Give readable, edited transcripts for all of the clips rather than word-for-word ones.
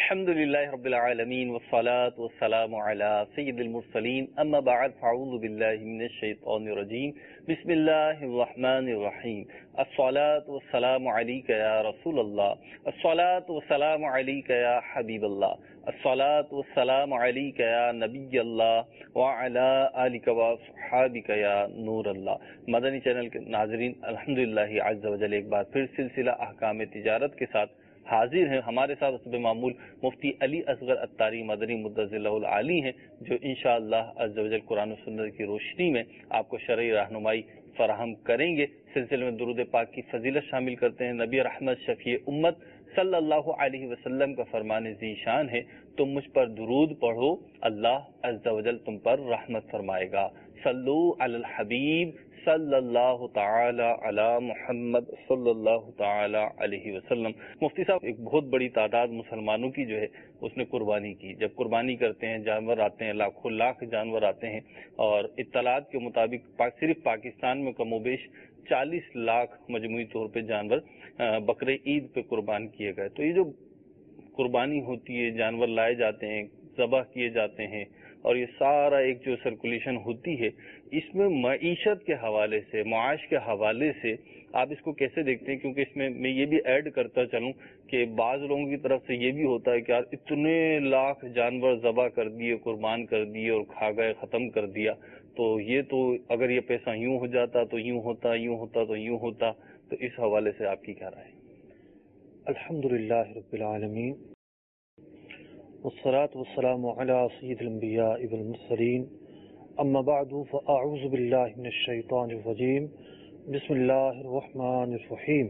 الحمدللہ رب العالمین والصلاة والسلام علی سید المرسلین اما بعد فاعوذ باللہ من الشیطان الرجیم بسم اللہ الرحمن الرحیم الصلاة والسلام علیک یا رسول اللہ الصلاة والسلام علیک یا حبیب اللہ الصلاة والسلام علیک یا نبی اللہ وعلی آلک وصحابک یا نور اللہ۔ مدنی چینل کے ناظرین، الحمدللہ عز و جل ایک بار پھر سلسلہ احکام تجارت کے ساتھ حاضر ہیں۔ ہمارے ساتھ حسب معمول مفتی علی اصغر اتاری مدنی مدظر اللہ العالی ہیں، جو انشاءاللہ عز و جل قرآن و سنت کی روشنی میں آپ کو شرعی رہنمائی فراہم کریں گے۔ سلسلے میں درود پاک کی فضیلت شامل کرتے ہیں۔ نبی رحمت شفیع امت صلی اللہ علیہ وسلم کا فرمان ذی شان ہے، تم مجھ پر درود پڑھو، اللہ عز و جل تم پر رحمت فرمائے گا۔ صلو علی الحبیب صلی اللہ تعالی علی محمد صلی اللہ تعالی علیہ وسلم۔ مفتی صاحب، ایک بہت بڑی تعداد مسلمانوں کی جو ہے اس نے قربانی کی۔ جب قربانی کرتے ہیں، جانور آتے ہیں، لاکھوں لاکھ جانور آتے ہیں، اور اطلاعات کے مطابق صرف پاکستان میں کم و بیش 40 لاکھ مجموعی طور پہ جانور بقر عید پہ قربان کیے گئے۔ تو یہ جو قربانی ہوتی ہے، جانور لائے جاتے ہیں، ذبح کیے جاتے ہیں، اور یہ سارا ایک جو سرکولیشن ہوتی ہے، اس میں معیشت کے حوالے سے، معاش کے حوالے سے آپ اس کو کیسے دیکھتے ہیں؟ کیونکہ اس میں یہ بھی ایڈ کرتا چلوں کہ بعض لوگوں کی طرف سے یہ بھی ہوتا ہے کہ یار اتنے لاکھ جانور ذبح کر دیے، قربان کر دیے اور کھا گئے، ختم کر دیا، تو یہ تو اگر یہ پیسہ یوں ہو جاتا تو یوں ہوتا، یوں ہوتا تو یوں ہوتا، تو اس حوالے سے آپ کی کیا رائے ہے؟ الحمدللہ رب العالمین والصلاة والسلام علی سید الانبیاء والمرسلین، اما بعد فاعوذ باللہ من الشیطان الرجیم، بسم اللہ الرحمن الرحیم۔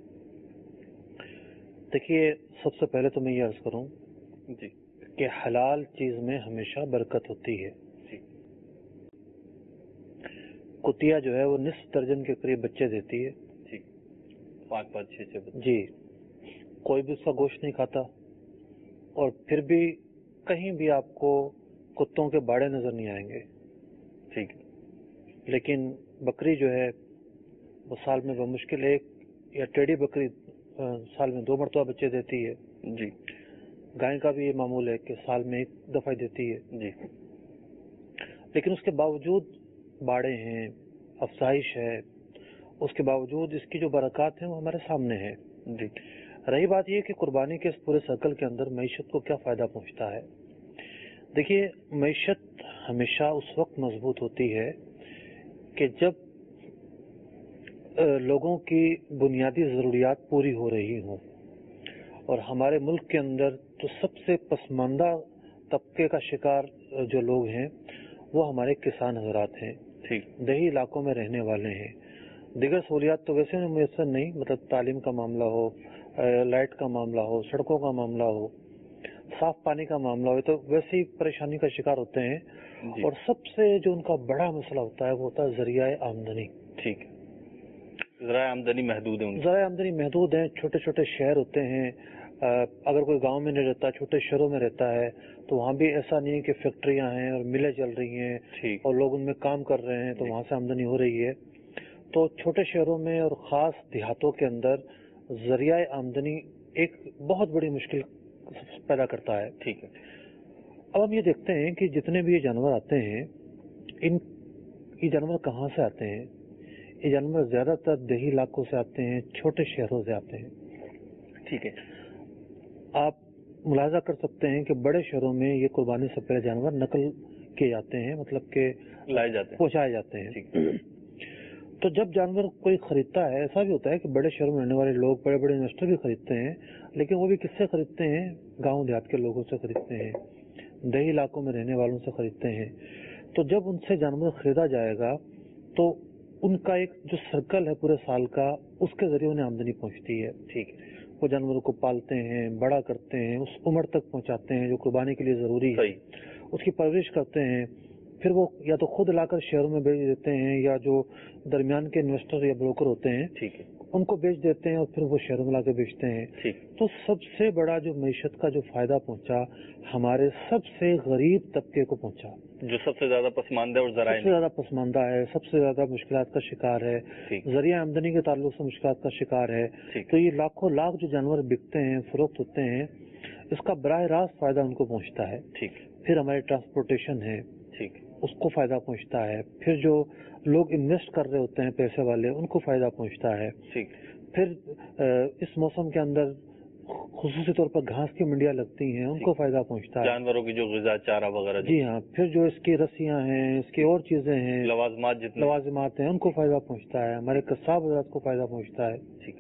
دیکھیے، سب سے پہلے تو میں یہ عرض کروں جی کہ حلال چیز میں ہمیشہ برکت ہوتی ہے۔ جی، کتیا جو ہے وہ نصف درجن کے قریب بچے دیتی ہے۔ جی، 5 6 بچے۔ جی، کوئی بھی اس کا گوشت نہیں کھاتا، اور پھر بھی کہیں بھی آپ کو کتوں کے باڑے نظر نہیں آئیں گے۔ ٹھیک، لیکن بکری جو ہے وہ سال میں بمشکل ایک، یا ٹیڑھی بکری سال میں 2 مرتبہ بچے دیتی ہے۔ جی، گائے کا بھی یہ معمول ہے کہ سال میں 1 دفعہ دیتی ہے۔ جی، لیکن اس کے باوجود باڑے ہیں، افزائش ہے، اس کے باوجود اس کی جو برکات ہیں وہ ہمارے سامنے ہے۔ جی، رہی بات یہ کہ قربانی کے اس پورے سرکل کے اندر معیشت کو کیا فائدہ پہنچتا ہے؟ دیکھیے، معیشت ہمیشہ اس وقت مضبوط ہوتی ہے کہ جب لوگوں کی بنیادی ضروریات پوری ہو رہی ہوں، اور ہمارے ملک کے اندر تو سب سے پسماندہ طبقے کا شکار جو لوگ ہیں وہ ہمارے کسان حضرات ہیں، ٹھیک، دیہی علاقوں میں رہنے والے ہیں۔ دیگر سہولیات تو ویسے میسر نہیں، مطلب تعلیم کا معاملہ ہو، لائٹ کا معاملہ ہو، سڑکوں کا معاملہ ہو، صاف پانی کا معاملہ ہو، تو ویسے ہی پریشانی کا شکار ہوتے ہیں۔ جی، اور سب سے جو ان کا بڑا مسئلہ ہوتا ہے وہ ہوتا ہے ذریعہ آمدنی۔ ٹھیک، ذرائع آمدنی محدود ہے ان کی۔ ذرائع آمدنی محدود ہیں، چھوٹے چھوٹے شہر ہوتے ہیں، اگر کوئی گاؤں میں نہیں رہتا، چھوٹے شہروں میں رہتا ہے، تو وہاں بھی ایسا نہیں ہے کہ فیکٹریاں ہیں اور ملیں چل رہی ہیں ٹھیک، اور لوگ ان میں کام کر رہے ہیں، تو جی، وہاں سے آمدنی ہو رہی ہے۔ تو چھوٹے شہروں میں اور خاص دیہاتوں کے اندر ذریعہ آمدنی ایک بہت بڑی مشکل پیدا کرتا ہے۔ ٹھیک ہے، اب ہم یہ دیکھتے ہیں کہ جتنے بھی یہ جانور آتے ہیں، یہ جانور کہاں سے آتے ہیں؟ یہ جانور زیادہ تر دیہی علاقوں سے آتے ہیں، چھوٹے شہروں سے آتے ہیں۔ ٹھیک ہے، آپ ملاحظہ کر سکتے ہیں کہ بڑے شہروں میں یہ قربانی سے پہلے جانور نقل کیے جاتے ہیں، مطلب کہ لائے جاتے ہیں، پہنچائے جاتے ہیں۔ ٹھیک، تو جب جانور کوئی خریدتا ہے، ایسا بھی ہوتا ہے کہ بڑے شہروں میں رہنے والے لوگ، بڑے بڑے انویسٹر بھی خریدتے ہیں، لیکن وہ بھی کس سے خریدتے ہیں؟ گاؤں دیہات کے لوگوں سے خریدتے ہیں، دیہی علاقوں میں رہنے والوں سے خریدتے ہیں۔ تو جب ان سے جانور خریدا جائے گا تو ان کا ایک جو سرکل ہے پورے سال کا، اس کے ذریعے انہیں آمدنی پہنچتی ہے۔ ٹھیک، وہ جانوروں کو پالتے ہیں، بڑا کرتے ہیں، اس عمر تک پہنچاتے ہیں جو قربانی کے لیے ضروری ہے، صحیح، اس کی پرورش کرتے ہیں، پھر وہ یا تو خود لا کر شہروں میں بیچ دیتے ہیں، یا جو درمیان کے انویسٹر یا بروکر ہوتے ہیں ٹھیک ہے، ان کو بیچ دیتے ہیں، اور پھر وہ شہروں میں لا کے بیچتے ہیں۔ ٹھیک، تو سب سے بڑا جو معیشت کا جو فائدہ پہنچا، ہمارے سب سے غریب طبقے کو پہنچا، جو سب سے زیادہ پسماندہ اور سب ذرائع سے زیادہ پسماندہ ہے، سب سے زیادہ مشکلات کا شکار ہے، ٹھیک، ذریعہ آمدنی کے تعلق سے مشکلات کا شکار ہے۔ ٹھیک، تو یہ لاکھوں لاکھ جو جانور بکتے ہیں، فروخت ہوتے ہیں، इसका बराह रास्त फायदा उनको पहुंचता है। ठीक। फिर हमारे ट्रांसपोर्टेशन है, ठीक, उसको फायदा पहुंचता है। फिर जो लोग इन्वेस्ट कर रहे होते हैं पैसे वाले, उनको फायदा पहुंचता है। ठीक। फिर इस मौसम के अंदर खुसूसी तौर पर घास की मंडियां लगती हैं, उनको फायदा पहुंचता है। जानवरों की जो ग़िज़ा चारा वगैरह। जी हाँ। फिर जो इसकी रस्सियां हैं, इसकी और चीजें हैं, लवाजमात हैं, उनको फायदा पहुंचता है। हमारे कसाब हज़रात को फायदा पहुंचता है। ठीक।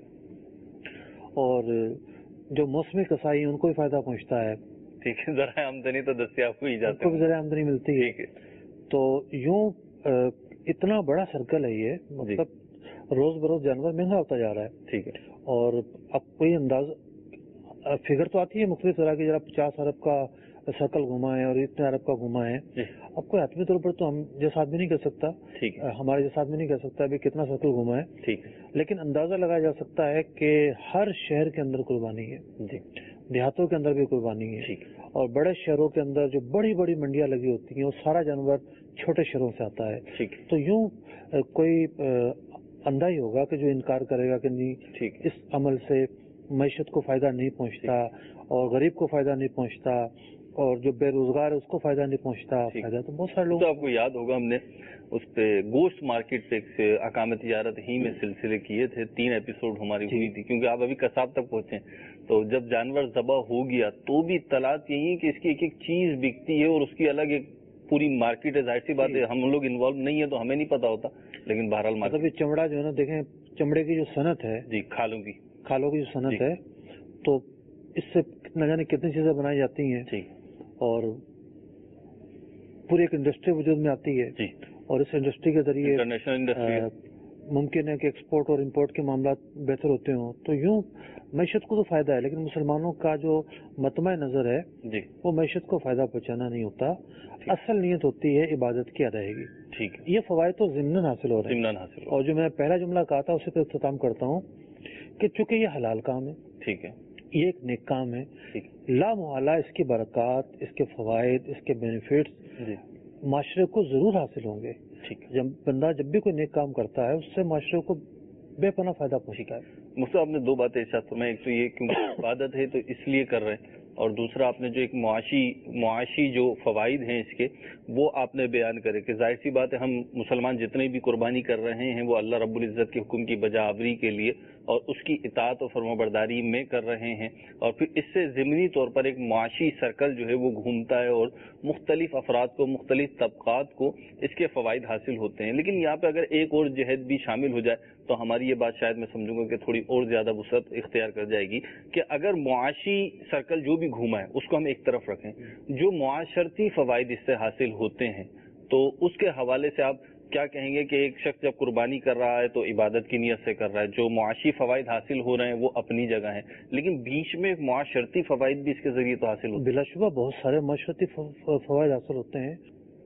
और जो मौसमी कसाई है उनको भी फायदा पहुंचता है। ठीक है। ज़रा आमदनी तो दस्तियाब हो ही जाती है, उनको भी ज़रा आमदनी मिलती है। तो यूं इतना बड़ा सर्कल है ये, मतलब रोज बरोज जानवर महंगा होता जा रहा है। ठीक है। और अब कोई अंदाज फिगर तो आती है मुख्तलिफ तरह की, जरा 50 अरब का सर्कल घुमा है और इतने अरब का घुमा है। अब कोई आत्मी तौर पर तो हम जैसा आदमी नहीं कह सकता। ठीक है। हमारे जैसा आदमी नहीं कह सकता अभी कितना सर्कल घुमा है। ठीक है। लेकिन अंदाजा लगाया जा सकता है कि हर शहर के अंदर कुर्बानी है। जी। देहातों के अंदर भी कुर्बानी है। ठीक। और बड़े शहरों के अंदर जो बड़ी बड़ी मंडियां लगी होती हैं, वो सारा जानवर छोटे शहरों से आता है। ठीक। तो यूं कोई अंधा ही होगा कि जो इनकार करेगा कि नहीं, ठीक, इस अमल से मईशत को फायदा नहीं पहुंचता और गरीब को फायदा नहीं पहुंचता और जो बेरोजगार है उसको फायदा नहीं पहुंचता। फायदा तो बहुत सारे लोग। तो आपको याद होगा हमने उस पे गोश्त मार्केट पे एक अकाम तिजारत ही में सिलसिले किए थे, 3 एपिसोड हमारी हुई थी, क्योंकि आप अभी कसाब तक पहुंचे। तो जब जानवर ज़बा हो गया तो भी तलाश यही है कि इसकी एक एक चीज बिकती है और उसकी अलग एक पूरी मार्केट है। जाहिर सी बात है, हम लोग इन्वॉल्व नहीं है तो हमें नहीं पता होता, लेकिन बहरहाल मतलब चमड़ा जो है ना, देखें चमड़े की जो सनत है जी, खालों की जो सनत है, तो इससे न जाने कितनी चीजें बनाई जाती हैं जी, और पूरी एक इंडस्ट्री वजूद में आती है जी। और इस इंडस्ट्री के जरिए इंटरनेशनल इंडस्ट्री मुमकिन है कि एक्सपोर्ट और इंपोर्ट के मामला बेहतर होते हों। तो यूं मैशत को तो फायदा है, लेकिन मुसलमानों का जो मतमा नजर है जी, वो मैशत को फायदा पहुंचाना नहीं होता। असल नीयत होती है इबादत की अदायगी। ठीक है। ये फवायद तो ज़िम्नन हासिल हो रहे हैं। और जो मैं पहला जुमला कहा था उसी पर इख्तिताम करता हूँ कि चूंकि ये हलाल काम है, ठीक है, ये एक नेक काम है, ला मुहाला इसकी बरक़ात, इसके फवायद, इसके बेनिफिट्स माशरे को जरूर हासिल होंगे। ठीक। जब बंदा जब भी कोई नेक काम करता है उससे माशरे को बेपनाह फायदा पहुंचता है। मुझसे आपने 2 बातें इरशाद फरमाई, एक तो ये क्योंकि इबादत है तो इसलिए कर रहे हैं, और दूसरा आपने जो एक मुआशी जो फवाइद हैं इसके, वो आपने बयान करे कि जाहिर सी बात है हम मुसलमान जितने भी कुर्बानी कर रहे हैं वो अल्लाह रब्बुल इज़्ज़त के हुक्म की बजावरी के लिए और उसकी इताअत और फरमाबरदारी में कर रहे हैं, और फिर इससे ज़िमनी तौर पर एक मुआशी सर्कल जो है वो घूमता है और मुख्तलिफ अफराद को, मुख्तलिफ तबकात को इसके फ़वाइद हासिल होते हैं। लेकिन यहाँ पे अगर एक और जहद भी शामिल हो जाए तो हमारी ये बात शायद मैं समझूंगा कि थोड़ी और ज्यादा वसअत इख्तियार कर जाएगी कि अगर मुआशी सर्कल जो भी घूमा है उसको हम एक तरफ रखें, जो मुआशरती फ़वाइद इससे हासिल होते हैं तो उसके हवाले से आप क्या कहेंगे कि एक शख्स जब कुर्बानी कर रहा है तो इबादत की नीयत से कर रहा है, जो मुआशी फ़वाइद हासिल हो रहे हैं वो अपनी जगह है, लेकिन बीच में एक मुआशरती फ़वाइद भी इसके जरिए तो हासिल होते हैं। बिलाशुबा बहुत सारे मुआशरती फ़वाइद हासिल होते हैं।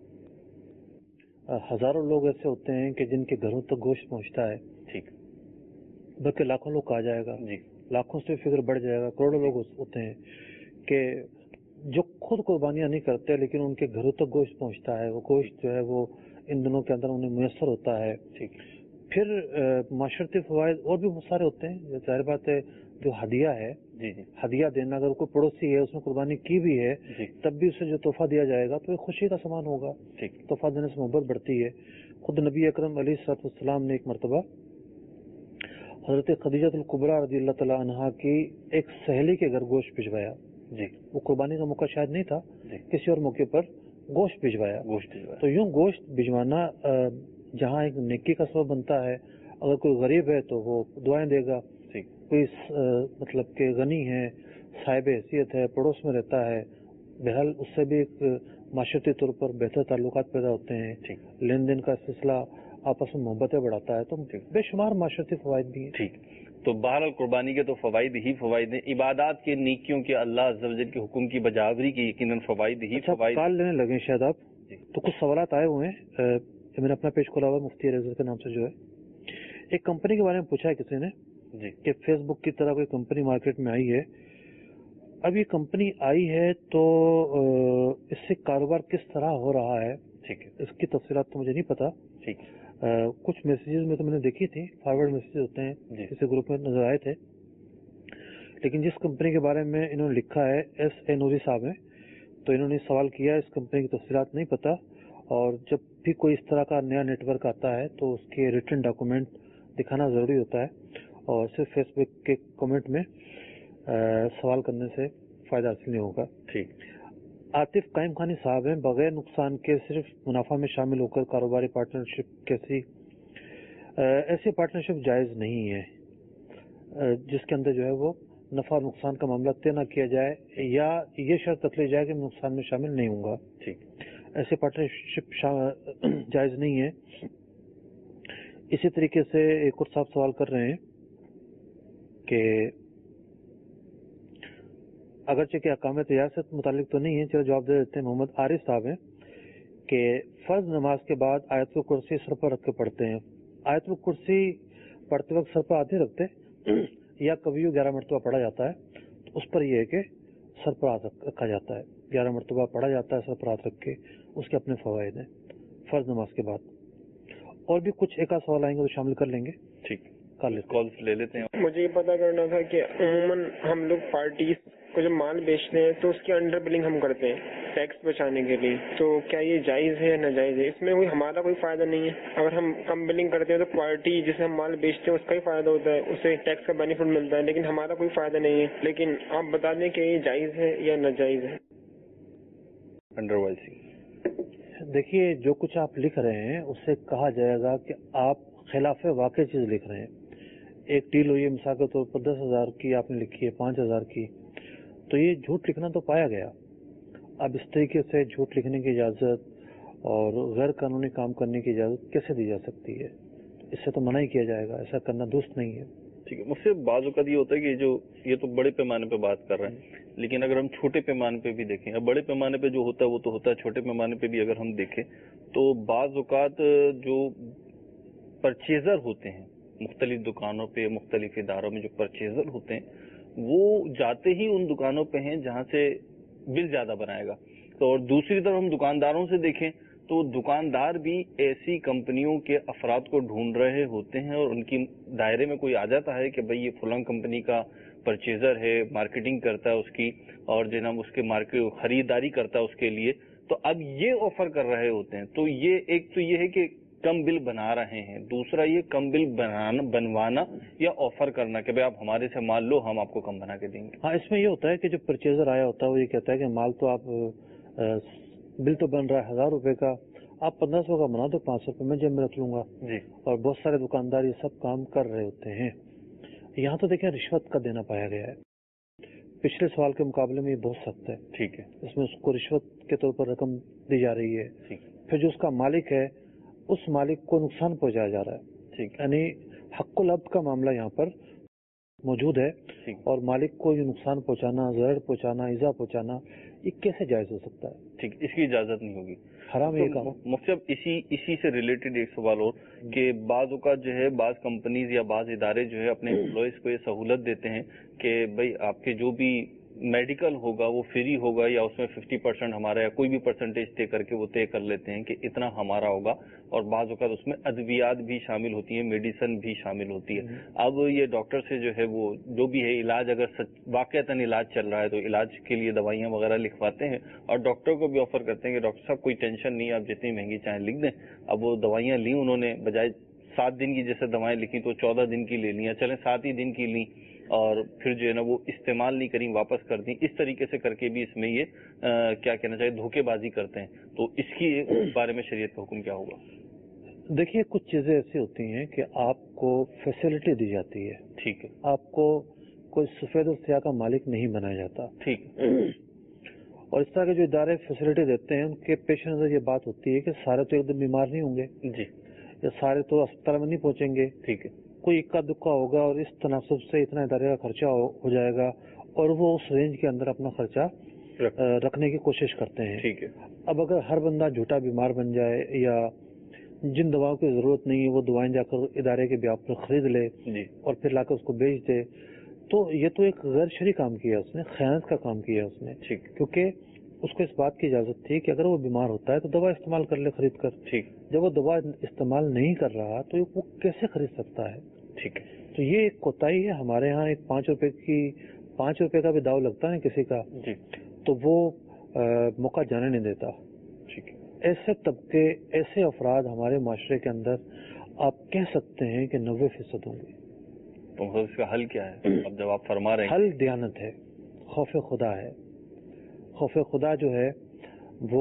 हजारों लोग ऐसे होते हैं कि जिनके घरों तक गोश्त पहुंचता है। ठीक। बल्कि लाखों लोग कहा जाएगा जी, लाखों से फिक्र बढ़ जाएगा, करोड़ों लोग होते हैं कि जो खुद कुर्बानियां नहीं करते लेकिन उनके घरों तक गोश्त पहुंचता है। वो गोश्त जो है वो इन दिनों के अंदर उन्हें मुयसर होता है। ठीक। फिर माशरती फ़वाइद और भी बहुत सारे होते हैं। जाहिर बात है जो हदिया है, जी, जी, हदिया देना, अगर कोई पड़ोसी है उसने कुर्बानी की भी है जी, तब भी उसे जो तोहफा दिया जाएगा तो ये खुशी का सामान होगा। ठीक। तोहफा देने से मोहब्बत बढ़ती है। खुद नबी अकरम अलैहिस्सलाम ने एक मरतबा हजरत खदीजतुल कुबरा रज़ियल्लाहु तआला अन्हा की एक सहेली के घर गोश्त भिजवाया। जी, वो कुर्बानी का मौका शायद नहीं था, किसी और मौके पर गोश्त भिजवाया। तो यूं गोश्त भिजवाना जहाँ एक नेकी का सबब बनता है। अगर कोई गरीब है तो वो दुआएं देगा, कोई मतलब के गनी है, साहिब हैसियत है, पड़ोस में रहता है, बहरहाल उससे भी एक माशरती तौर पर बेहतर ताल्लुकात पैदा होते हैं। लेन देन का सिलसिला आपस में मोहब्बतें बढ़ाता है। तो बेशुमार माशरती फ़वाइद भी हैं। ठीक। तो बहरहाल कुर्बानी के तो फ़वाइद ही फ़वाइद हैं, इबादत के, नेकियों के, अल्लाह अज़्ज़ा वजल के हुक्म की बजावरी की यकीनन फ़वाइद ही फ़वाइद। कॉल लेने लगे शायद आप, तो कुछ सवालात आए हुए हैं। मैंने अपना पेज खोला हुआ मुफ्ती रेज़र के नाम से, जो है एक कंपनी के बारे में पूछा है किसी ने जी कि फेसबुक की तरह कोई कंपनी मार्केट में आई है। अब ये कंपनी आई है तो इससे कारोबार किस तरह हो रहा है, ठीक है, इसकी तफसीलात तो मुझे नहीं पता। ठीक। कुछ मैसेजेस में तो मैंने देखी थी, फॉरवर्ड मैसेजेस होते हैं, किसी ग्रुप में नजर आए थे। لیکن جس کمپنی کے بارے میں انہوں نے لکھا ہے S.A. نوری صاحب ہیں، تو انہوں نے سوال کیا اس کمپنی کی تفصیلات نہیں پتہ، اور جب بھی کوئی اس طرح کا نیا نیٹ ورک آتا ہے تو اس کے ریٹن ڈاکومنٹ دکھانا ضروری ہوتا ہے، اور صرف فیس بک کے کمنٹ میں سوال کرنے سے فائدہ حاصل نہیں ہوگا۔ ٹھیک۔ عاطف قائم خانی صاحب ہیں، بغیر نقصان کے صرف منافع میں شامل ہو کر کاروباری پارٹنرشپ ایسی پارٹنرشپ جائز نہیں ہے جس کے اندر جو ہے وہ نفع اور نقصان کا معاملہ طے نہ کیا جائے یا یہ شرط رکھ لی جائے کہ میں نقصان میں شامل نہیں ہوں گا۔ ٹھیک۔ ایسی پارٹنرشپ جائز نہیں ہے۔ اسی طریقے سے ایک اور صاحب سوال کر رہے ہیں کہ اگرچہ کہ اقامہ ریاست متعلق تو نہیں ہے، چلو جواب دے دیتے ہیں۔ محمد عارف صاحب ہیں کہ فرض نماز کے بعد آیت الکرسی سر پر رکھ کے پڑھتے ہیں، آیت الکرسی پڑھتے وقت سر پر آدھے رکھتے یا کبھی 11 مرتبہ پڑھا جاتا ہے، تو اس پر یہ ہے کہ سر پر ہاتھ رکھا جاتا ہے، 11 مرتبہ پڑھا جاتا ہے سر پر ہاتھ رکھ کے، اس کے اپنے فوائد ہیں فرض نماز کے بعد۔ اور بھی کچھ ایک آدھ سوال آئیں گے تو شامل کر لیں گے۔ ٹھیک، کالز لے لیتے ہیں۔ مجھے یہ پتا کرنا تھا کہ عموماً ہم لوگ پارٹیز کو جب مال بیچتے ہیں تو اس کی انڈر بلنگ ہم کرتے ہیں ٹیکس بچانے کے لیے، تو کیا یہ جائز ہے یا ناجائز ہے؟ اس میں ہمارا کوئی فائدہ نہیں ہے؟ اگر ہم کم بلنگ کرتے ہیں تو پارٹی جسے ہم مال بیچتے ہیں اس کا ہی فائدہ ہوتا ہے، اسے ٹیکس کا بینیفٹ ملتا ہے، لیکن ہمارا کوئی فائدہ نہیں ہے۔ لیکن آپ بتا دیں کہ یہ جائز ہے یا ناجائز ہے؟ انڈر وائسی دیکھیے، جو کچھ آپ لکھ رہے ہیں اس سے کہا جائے گا کہ آپ خلاف واقع چیز لکھ رہے ہیں۔ ایک ڈیل ہوئی ہے مثال کے طور پر 10,000 کی آپ نے لکھی ہے 5,000 کی، تو یہ جھوٹ لکھنا تو پایا گیا۔ اب اس طریقے سے جھوٹ لکھنے کی اجازت اور غیر قانونی کام کرنے کی اجازت کیسے دی جا سکتی ہے؟ اس سے تو منع ہی کیا جائے گا، ایسا کرنا درست نہیں ہے۔ ٹھیک ہے، مجھ سے بعض اوقات یہ ہوتا ہے کہ یہ تو بڑے پیمانے پہ بات کر رہے ہیں، لیکن اگر ہم چھوٹے پیمانے پہ بھی دیکھیں، اب بڑے پیمانے پہ جو ہوتا ہے وہ تو ہوتا ہے، چھوٹے پیمانے پہ بھی اگر ہم دیکھیں تو بعض اوقات جو پرچیزر ہوتے ہیں مختلف دکانوں پہ، مختلف اداروں میں جو پرچیزر ہوتے ہیں وہ جاتے ہی ان دکانوں پہ ہیں جہاں سے بل زیادہ بنائے گا، تو اور دوسری طرف ہم دکانداروں سے دیکھیں تو دکاندار بھی ایسی کمپنیوں کے افراد کو ڈھونڈ رہے ہوتے ہیں، اور ان کی دائرے میں کوئی آ جاتا ہے کہ بھئی یہ فلاں کمپنی کا پرچیزر ہے، مارکیٹنگ کرتا ہے اس کی، اور جناب اس کے خریداری کرتا ہے اس کے لیے، تو اب یہ آفر کر رہے ہوتے ہیں۔ تو یہ ایک تو یہ ہے کہ کم بل بنا رہے ہیں، دوسرا یہ کم بل بنوانا یا آفر کرنا کہ بھئی آپ ہمارے سے مال لو، ہم آپ کو کم بنا کے دیں گے۔ ہاں، اس میں یہ ہوتا ہے کہ جو پرچیزر آیا ہوتا ہے وہ یہ کہتا ہے کہ مال تو آپ بل تو بن رہا ہے 1,000 روپے کا، آپ 1,500 کا بنا دو، 500 روپے میں جیب میں رکھ لوں گا۔ جی، اور بہت سارے دکاندار یہ سب کام کر رہے ہوتے ہیں۔ یہاں تو دیکھیں رشوت کا دینا پایا گیا ہے، پچھلے سوال کے مقابلے میں یہ بہت سخت ہے۔ ٹھیک ہے، اس میں اس کو رشوت کے طور پر رقم دی جا رہی ہے، ٹھیک، پھر جو اس کا مالک ہے اس مالک کو نقصان پہنچایا جا رہا ہے۔ ٹھیک، یعنی حق العبد کا معاملہ یہاں پر موجود ہے، ٹھیک، اور مالک کو یہ نقصان پہنچانا، ضرر پہنچانا، ایذا پہنچانا، یہ کیسے جائز ہو سکتا ہے؟ ٹھیک، اس کی اجازت نہیں ہوگی، حرام ہے یہ کام۔ مفتی صاحب اسی سے ریلیٹڈ ایک سوال اور کہ بعض اوقات جو ہے بعض کمپنیز یا بعض ادارے جو ہے اپنے امپلائیز کو یہ سہولت دیتے ہیں کہ بھئی آپ کے جو بھی میڈیکل ہوگا وہ فری ہوگا، یا اس میں 50% ہمارا یا کوئی بھی پرسنٹیج طے کر کے وہ طے کر لیتے ہیں کہ اتنا ہمارا ہوگا، اور بعض اوقات اس میں ادویات بھی شامل ہوتی ہیں، میڈیسن بھی شامل ہوتی ہے۔ اب یہ ڈاکٹر سے جو ہے وہ جو بھی ہے علاج، اگر واقعتاً علاج چل رہا ہے تو علاج کے لیے دوائیاں وغیرہ لکھواتے ہیں، اور ڈاکٹر کو بھی آفر کرتے ہیں کہ ڈاکٹر صاحب کوئی ٹینشن نہیں ہے، آپ جتنی مہنگی چاہیں لکھ دیں۔ اب وہ دوائیاں لیں انہوں نے، بجائے 7 دن کی جیسے دوائیں لکھی تو 14 دن کی لے لیں، چلیں 7 ہی دن کی لیں، اور پھر جو ہے نا وہ استعمال نہیں کریں، واپس کر دیں، اس طریقے سے کر کے بھی اس میں یہ کیا کہنا چاہیے دھوکے بازی کرتے ہیں۔ تو اس کے بارے میں شریعت کا حکم کیا ہوگا؟ دیکھیے، کچھ چیزیں ایسی ہوتی ہیں کہ آپ کو فیسلٹی دی جاتی ہے، ٹھیک ہے، آپ کو کوئی سفید و سیاہ کا مالک نہیں بنایا جاتا، ٹھیک، اور اس طرح کے جو ادارے فیسلٹی دیتے ہیں ان کے پیش نظر یہ بات ہوتی ہے کہ سارے تو ایک دم بیمار نہیں ہوں گے، جی، یا سارے تو اسپتال میں نہیں پہنچیں گے، ٹھیک ہے، کوئی اکا دکا ہوگا اور اس تناسب سے اتنا ادارے کا خرچہ ہو جائے گا، اور وہ اس رینج کے اندر اپنا خرچہ رکھنے کی کوشش کرتے ہیں۔ ٹھیک ہے، اب اگر ہر بندہ جھوٹا بیمار بن جائے یا جن دواؤں کی ضرورت نہیں ہے وہ دوائیں جا کر ادارے کے بیاپ پر خرید لے جی، اور پھر لا کر اس کو بیچ دے، تو یہ تو ایک غیر شرعی کام کیا اس نے، خیانت کا کام کیا اس نے، ٹھیک، کیونکہ اس کو اس بات کی اجازت تھی کہ اگر وہ بیمار ہوتا ہے تو دوا استعمال کر لے خرید کر، ٹھیک، جب وہ دوا استعمال نہیں کر رہا تو وہ کیسے خرید سکتا ہے؟ ٹھیک ہے، تو یہ ایک کوتاہی ہے۔ ہمارے ہاں ایک 5 روپے کی 5 रुपए का भी दाव लगता है किसी का जी तो वो मौका जाने नहीं देता। ठीक है। ऐसे तबके, ऐसे अफराद हमारे माशरे के अंदर आप कह सकते हैं कि 90% होंगे। तो मतलब इसका हल क्या है? अब जब आप फरमा रहे हैं हल दियानत है, खौफ खुदा है। खौफ खुदा जो है वो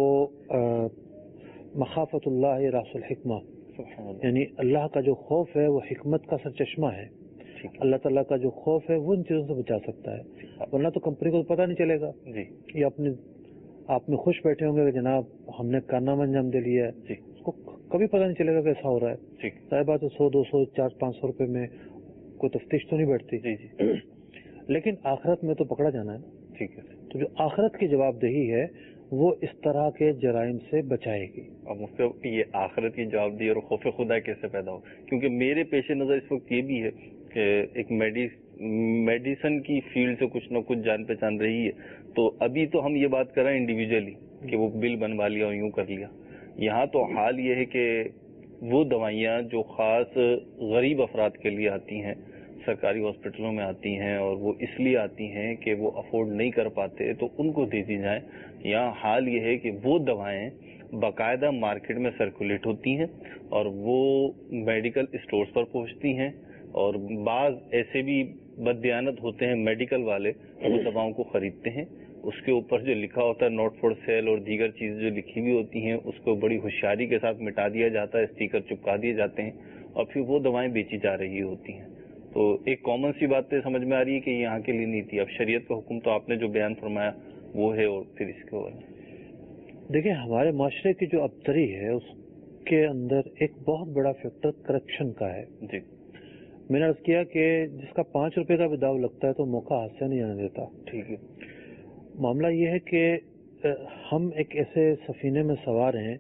मखाफतुल्लाह रासुल हिकमा, यानी अल्लाह का जो खौफ है वो हिकमत का सरचश्मा है। अल्लाह ताला का जो खौफ है वो इन चीज़ों से बचा सकता है, वरना तो कंपनी को तो पता नहीं चलेगा जी। ये अपने आप में खुश बैठे होंगे कि जनाब हमने कारनामा अंजाम दे लिया है, उसको कभी पता नहीं चलेगा कि ऐसा हो रहा है। सारी बात है 100, 200, 400, 500 रुपए में कोई तफ्तीश तो नहीं बैठती जी जी। लेकिन आखिरत में तो पकड़ा जाना है। ठीक है। तो जो आखिरत की जवाबदेही है वो इस तरह के जराइम से बचाएगी। अब मुझसे ये आखिरत की जवाबदेही और खौफ खुदा कैसे पैदा हो, क्योंकि मेरे पेश नज़र इस वक्त ये भी है कि एक मेडिसिन की फील्ड से कुछ न कुछ जान पहचान रही है। तो अभी तो हम ये बात कर रहे हैं इंडिविजुअली कि वो बिल बनवा लिया और यूं कर लिया। यहाँ तो हाल ये है कि वो दवाइयाँ जो खास गरीब अफराद के लिए आती हैं, सरकारी हॉस्पिटलों में आती हैं और वो इसलिए आती हैं कि वो अफोर्ड नहीं कर पाते तो उनको दे दी जाए। यहाँ हाल ये है कि वो दवाएं बाकायदा मार्केट में सर्कुलेट होती हैं और वो मेडिकल स्टोर्स पर पहुंचती हैं और बाज ऐसे भी बददियानत होते हैं मेडिकल वाले, वो दवाओं को खरीदते हैं। उसके ऊपर जो लिखा होता है नॉट फॉर सेल और दीगर चीजें जो लिखी हुई होती हैं उसको बड़ी होशियारी के साथ मिटा दिया जाता है, स्टिकर चिपका दिए जाते हैं और फिर वो दवाएं बेची जा रही होती हैं। तो एक कॉमन सी बात तो समझ में आ रही है कि यहाँ के लिए नहीं थी। अब शरीयत का हुक्म तो आपने जो बयान फरमाया वो है और फिर इसके और देखिए हमारे माशरे की जो अबतरी है उसके अंदर एक बहुत बड़ा फैक्टर करप्शन का है। जी। मैंने अर्ज किया कि जिसका 5 रुपए का भी दाव लगता है तो मौका हाथ से नहीं आने देता। ठीक है। मामला ये है कि हम एक ऐसे सफीने में सवार हैं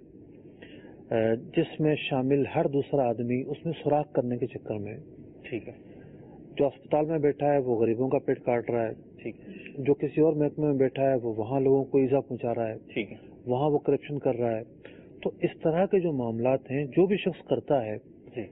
जिसमें शामिल हर दूसरा आदमी उसमें सुराख करने के चक्कर में। ठीक है। जो अस्पताल में बैठा है वो गरीबों का पेट काट रहा है। ठीक है। जो किसी और महकमे में बैठा है वो वहाँ लोगों को ईजा पहुंचा रहा है। ठीक है। वहाँ वो करप्शन कर रहा है। तो इस तरह के जो मामलात हैं जो भी शख्स करता है जी।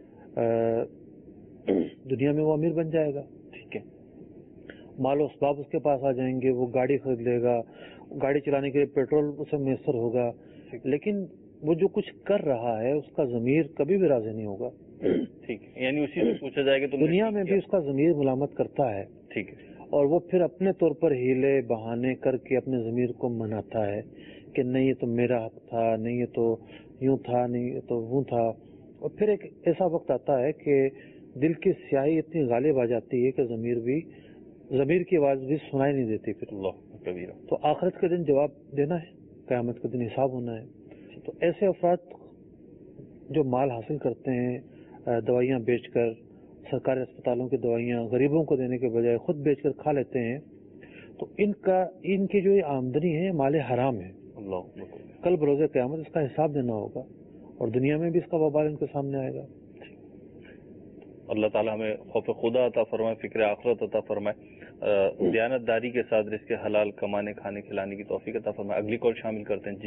दुनिया में वो अमीर बन जाएगा। ठीक है। मालो असबाब उसके पास आ जाएंगे, वो गाड़ी खरीद लेगा, गाड़ी चलाने के लिए पेट्रोल उसे मैसर होगा, लेकिन वो जो कुछ कर रहा है उसका जमीर कभी भी राजी नहीं होगा। ठीक है। यानी उसी से पूछा जाएगा तो दुनिया में भी उसका जमीर मुलामत करता है। ठीक है। और वो फिर अपने तौर पर हीले बहाने करके अपने जमीर को मनाता है कि नहीं ये तो मेरा हक था, नहीं ये तो यूं था, नहीं ये तो वो था। और फिर एक ऐसा वक्त आता है कि दिल की स्याही इतनी गालिब आ जाती है कि जमीर की आवाज भी सुनाई नहीं देती। फिर कबीरा तो आखिरत के दिन जवाब देना है, कयामत के दिन हिसाब होना है। तो ऐसे अफराद जो माल हासिल करते हैं दवाइयाँ बेचकर, सरकारी अस्पतालों की दवाइयाँ गरीबों को देने के बजाय खुद बेचकर खा लेते हैं, तो इनकी जो ये आमदनी है माल हराम है। कल बरोज़े क़यामत इसका हिसाब देना होगा और दुनिया में भी इसका वबाल इनके सामने आएगा। अल्लाह ताला हमें खौफ खुदा अता फरमाए, फिक्र आखिरत अता फरमाए, दयानतदारी के साथ रिज़्क़ हलाल कमाने खाने खिलाने की तौफीक अता फरमाए। अगली कॉल शामिल करते हैं। जी,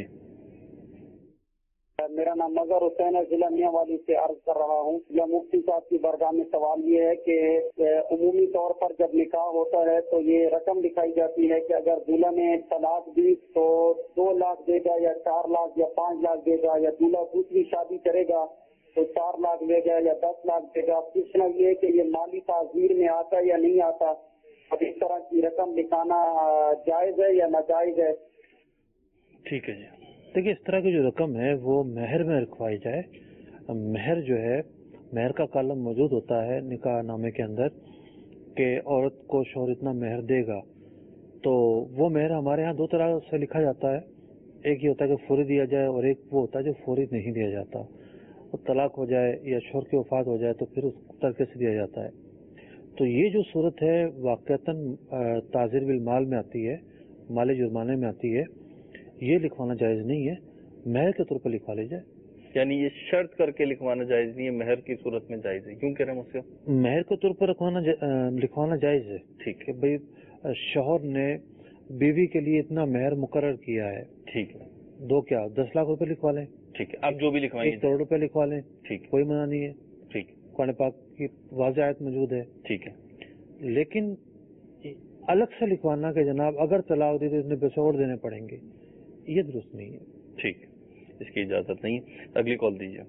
मेरा नाम मजहर हुसैन है, जिला मियांवाली से अर्ज कर रहा हूँ। या मुफ्ती साहब की बरगाह में सवाल ये है कि उमूमी तौर पर जब निकाह होता है तो ये रकम दिखाई जाती है कि अगर दूल्हा ने तलाक दी तो 2 लाख देगा या 4 लाख या 5 लाख देगा, या दूल्हा दूसरी शादी करेगा तो 4 लाख देगा या 10 लाख देगा। पूछना ये है कि ये माली ताज़ीर में आता या नहीं आता, अब इस तरह की रकम निकालना जायज है या नाजायज है? ठीक है जी, देखिए इस तरह की जो रकम है वो महर में रखवाई जाए। महर जो है, महर का कॉलम मौजूद होता है निकाह नामे के अंदर कि औरत को शौहर इतना महर देगा। तो वो महर हमारे यहाँ 2 तरह से लिखा जाता है। एक ये होता है कि फौरी दिया जाए और एक वो होता है जो फौरी नहीं दिया जाता। वो तलाक हो जाए या शौहर की वफात हो जाए तो फिर उस तरीके से दिया जाता है। तो ये जो सूरत है वाक़तन ताज़ीर बिल माल में आती है, माली जुर्माने में आती है। ये लिखवाना जायज नहीं है, महर के तौर पर लिखवा ले जाए। यानी ये शर्त करके लिखवाना जायज नहीं है, महर की सूरत में जायज है। क्यों कह रहे हैं मुझसे? महर के तौर पर लिखवाना जायज है। ठीक है भाई, शौहर ने बीवी के लिए इतना महर मुकर्रर किया है। ठीक है, 10 लाख रुपए लिखवा लें। ठीक है, आप जो भी लिखवाएंगे। 1 करोड़ रुपए लिखवा लें। ठीक, कोई मना नहीं है। ठीक, कुरान पाक की वाज़ेह आयत मौजूद है। ठीक है। लेकिन अलग से लिखवाना कि जनाब अगर तलाक दी तो इतने पैसे और देने पड़ेंगे, ये दुरुस्त नहीं है। ठीक है, इसकी इजाजत नहीं है। अगली कॉल दीजिए।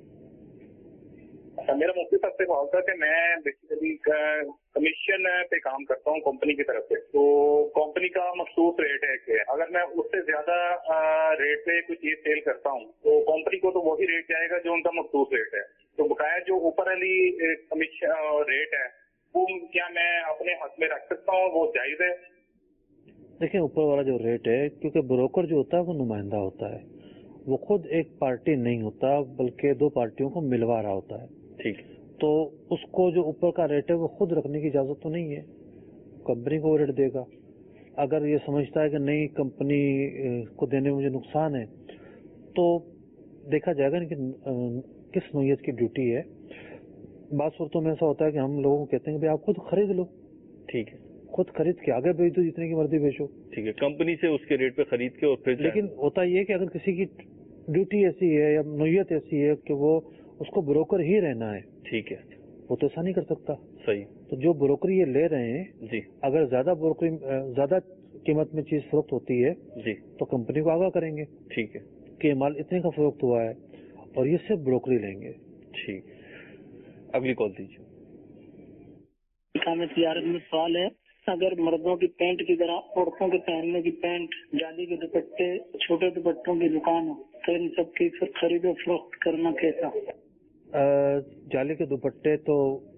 मेरा मुफ्ती साहब से सवाल था कि मैं बेसिकली कमीशन पे काम करता हूँ कंपनी की तरफ से, तो कंपनी का मखसूस रेट है कि अगर मैं उससे ज्यादा रेट पे कोई चीज सेल करता हूँ तो कंपनी को तो वही रेट जाएगा जो उनका मखसूस रेट है, तो बकाया जो ऊपर वाली कमीशन रेट है वो क्या मैं अपने हक में रख सकता हूँ, वो जायज है? देखिए ऊपर वाला जो रेट है, क्योंकि ब्रोकर जो होता है वो नुमाइंदा होता है, वो खुद एक पार्टी नहीं होता बल्कि दो पार्टियों को मिलवा रहा होता है। ठीक, तो उसको जो ऊपर का रेट है वो खुद रखने की इजाजत तो नहीं है, कंपनी को वो रेट देगा। अगर ये समझता है कि नहीं कंपनी को देने में मुझे नुकसान है तो देखा जाएगा कि किस नौयत की ड्यूटी है। बात सूरतों में ऐसा होता है कि हम लोगों को कहते हैं कि भाई आप खुद खरीद लो, ठीक है, खुद खरीद के आगे बेच दो जितने की मर्जी बेचो, ठीक है, कंपनी से उसके रेट पे खरीद के और फिर। लेकिन होता ये है कि अगर किसी की ड्यूटी ऐसी है या नौयत ऐसी है कि वो उसको ब्रोकर ही रहना है, ठीक है, वो तो ऐसा नहीं कर सकता। सही, तो जो ब्रोकरी ये ले रहे हैं जी अगर ज्यादा कीमत में चीज फरोख्त होती है जी, तो कंपनी को आगाह करेंगे ठीक है, कि ये माल इतने का फरोख्त हुआ है और ये सिर्फ ब्रोकरी लेंगे। ठीक। अगली कॉल दीजिए। में तिजारत में सवाल है, अगर मर्दों की पैंट की तरह औरतों के पहनने की पैंट, जाली के दुपट्टे, छोटे दुपट्टों की दुकान हो तो इन सब की खरीदो फरोख्त करना कैसा? जाली के दुपट्टे तो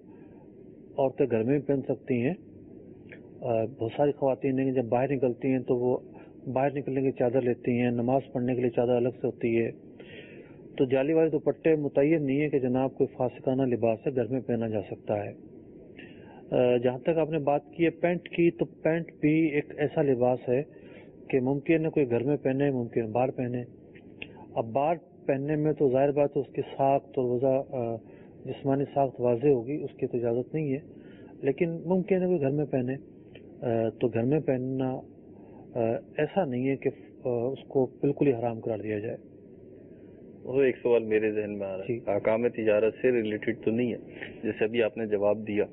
औरतें घर में भी पहन सकती हैं। बहुत सारी ख्वातीन हैं जब बाहर निकलती हैं तो वो बाहर निकलने की चादर लेती हैं, नमाज पढ़ने के लिए चादर अलग से होती है। तो जाली वाले दुपट्टे मुतय्यन नहीं है कि जनाब कोई फासिकाना लिबास है, घर में पहना जा सकता है। जहाँ तक आपने बात की है पैंट की, तो पैंट भी एक ऐसा लिबास है कि मुमकिन है कोई घर में पहने, मुमकिन बाहर पहने। अब बाहर पहनने में तो जाहिर बात है उसकी साख्त और जिस्मानी साख्त वाज़े होगी, उसकी तो इजाज़त नहीं है, लेकिन मुमकिन है कोई घर में पहने। तो घर में पहनना ऐसा नहीं है कि उसको बिल्कुल ही हराम करार दिया जाए। वो एक सवाल मेरे जहन में आ रहा है, अहकाम तिजारत से रिलेटेड तो नहीं है, जैसे अभी आपने जवाब दिया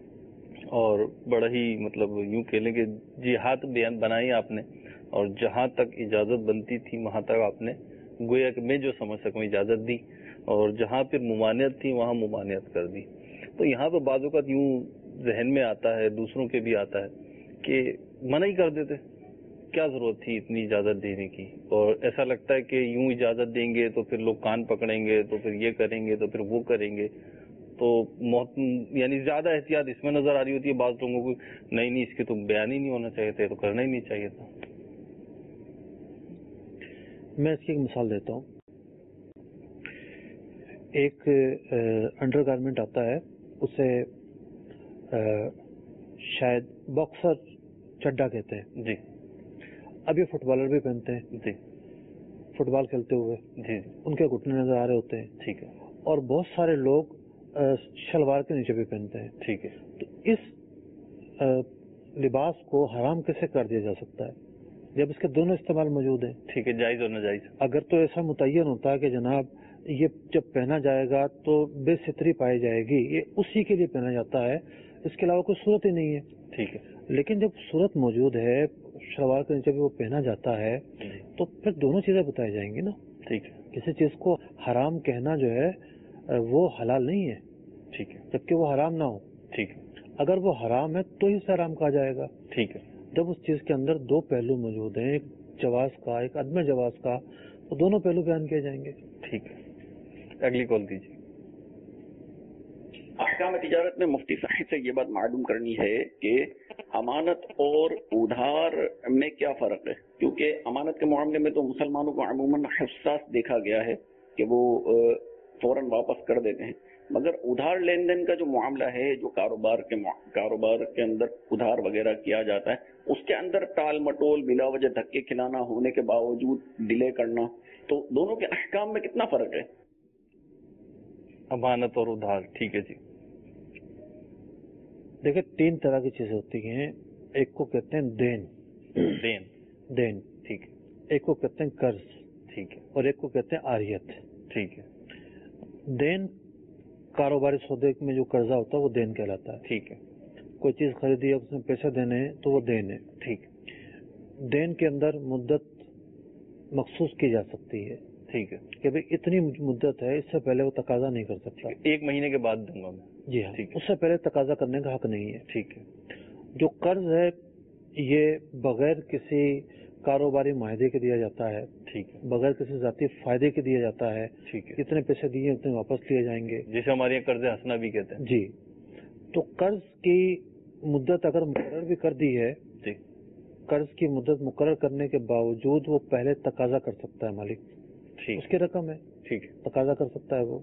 और बड़ा ही मतलब यूं कह लें कि जिहाद बयान बनाई आपने, और जहां तक इजाजत बनती थी वहां तक आपने गोया कि मैं जो समझ सकूं इजाजत दी, और जहां फिर मुमानियत थी वहां मुमानियत कर दी। तो यहाँ पर बाज़ औक़ात यूं जहन में आता है, दूसरों के भी आता है कि मना ही कर देते, क्या जरूरत थी इतनी इजाजत देने की, और ऐसा लगता है कि यूं इजाजत देंगे तो फिर लोग कान पकड़ेंगे, तो फिर ये करेंगे, तो फिर वो करेंगे, तो यानी ज्यादा एहतियात इसमें नजर आ रही होती है बात लोगों को। नहीं इसके तो बयान ही नहीं होना चाहिए था, तो करना ही नहीं चाहिए था। मैं इसकी एक मिसाल देता हूँ। एक अंडरगारमेंट आता है, उसे शायद बॉक्सर चड्डा कहते हैं जी। अब ये फुटबॉलर भी पहनते हैं जी, फुटबॉल खेलते हुए जी, उनके घुटने नजर आ रहे होते हैं, ठीक है, और बहुत सारे लोग शलवार के नीचे भी पहनते हैं, ठीक है। तो इस लिबास को हराम कैसे कर दिया जा सकता है जब इसके दोनों इस्तेमाल मौजूद हैं? ठीक है, जायज और नाजायज। अगर तो ऐसा मुतय्यन होता है कि जनाब ये जब पहना जाएगा तो बेसितरी पाई जाएगी, ये उसी के लिए पहना जाता है, इसके अलावा कोई सूरत ही नहीं है, ठीक है। लेकिन जब सूरत मौजूद है, शलवार के नीचे भी वो पहना जाता है, तो फिर दोनों चीजें बताई जाएंगी ना। ठीक है, किसी चीज को हराम कहना जो है वो हलाल नहीं है, ठीक है, जबकि वो हराम ना हो। ठीक है, अगर वो हराम है तो ही उसे हराम कहा जाएगा। ठीक है। जब उस चीज के अंदर दो पहलू मौजूद हैं, एक जवाज का, एक अदम जवाज का, तो दोनों पहलू बयान किए जाएंगे। ठीक है, अगली कॉल दीजिए। अहकाम तिजारत में मुफ्ती साहिब से ये बात मालूम करनी है कि अमानत और उधार में क्या फर्क है, क्योंकि अमानत के मामले में तो मुसलमानों को अमूमन हसास देखा गया है कि वो फौरन वापस कर देते हैं, मगर उधार लेन देन का जो मामला है, जो कारोबार के अंदर उधार वगैरह किया जाता है, उसके अंदर टाल मटोल, बिला वजह धक्के खिलाना होने के बावजूद डिले करना, तो दोनों के अहकाम में कितना फर्क है? अमानत और उधार, ठीक है जी। देखिए तीन तरह की चीजें होती हैं, एक को कहते हैं देन, ठीक है, एक को कहते हैं कर्ज, ठीक है, और एक को कहते हैं आरियत। ठीक है, देन कारोबारी सौदे में जो कर्जा होता है वो देन कहलाता है, ठीक है, कोई चीज खरीदी है उसमें पैसे देने हैं तो वो देन है। ठीक देन के अंदर मुद्दत मखसूस की जा सकती है ठीक है कि भाई इतनी मुद्दत है, इससे पहले वो तकाजा नहीं कर सकता। 1 महीने के बाद दूंगा मैं। जी हाँ, ठीक है। उससे पहले तकाजा करने का हक नहीं है। ठीक है जो कर्ज है ये बगैर किसी कारोबारी माहदे के दिया जाता है, ठीक है बगैर किसी जाती फायदे के दिया जाता है। ठीक है कितने पैसे दिए उतने वापस लिए जाएंगे। जैसे हमारे यहाँ कर्ज हंसना भी कहते हैं। जी, तो कर्ज की मुद्दत अगर मुकर्रर भी कर दी है, जी कर्ज की मुद्दत मुकर्रर करने के बावजूद वो पहले तकाजा कर सकता है मालिक, ठीक उसकी रकम है, ठीक है तकाजा कर सकता है वो।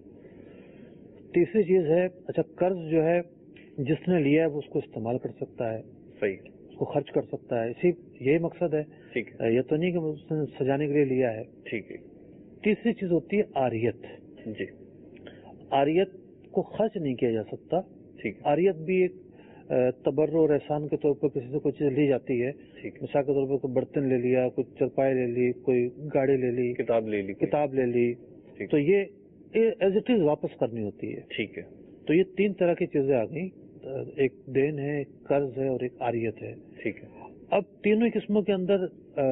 तीसरी चीज है, अच्छा कर्ज जो है जिसने लिया है वो उसको इस्तेमाल कर सकता है, सही उसको खर्च कर सकता है, इसी यही मकसद है। ठीक है ये तो नहीं कि उसने सजाने के लिए लिया है। ठीक है तीसरी चीज होती है आरियत। जी आरियत को खर्च नहीं किया जा सकता। ठीक है आरियत भी एक तबर्रो और एहसान के तौर पर किसी से कोई चीज ली जाती है। ठीक है मिसाल के तौर पर कोई बर्तन ले लिया, कोई चरपाई ले ली, कोई गाड़ी ले ली, किताब ले ली कोई। किताब ले ली, ठीक तो ये एज इट इज वापस करनी होती है। ठीक है तो ये 3 तरह की चीजें आ गई, एक देन है, एक कर्ज है और एक आरियत है। ठीक है अब तीनों ही किस्मों के अंदर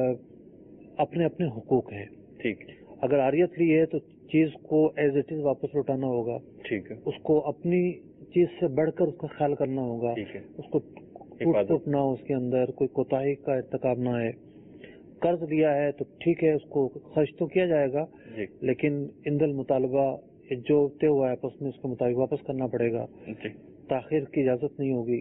अपने अपने हुकूक हैं। ठीक है अगर आरियत ली है तो चीज को एज इट इज वापस लौटाना होगा, ठीक है उसको अपनी चीज से बढ़कर उसका ख्याल करना होगा, ठीक है उसको टूट ना हो, उसके अंदर कोई कोताही का इर्तिकाब ना है। कर्ज लिया है तो ठीक है, उसको खर्च तो किया जाएगा, जी लेकिन इंदल मुतालबा जो तय हुआ है आपस में उसके मुताबिक वापस करना पड़ेगा, जी ताखिर की इजाजत नहीं होगी।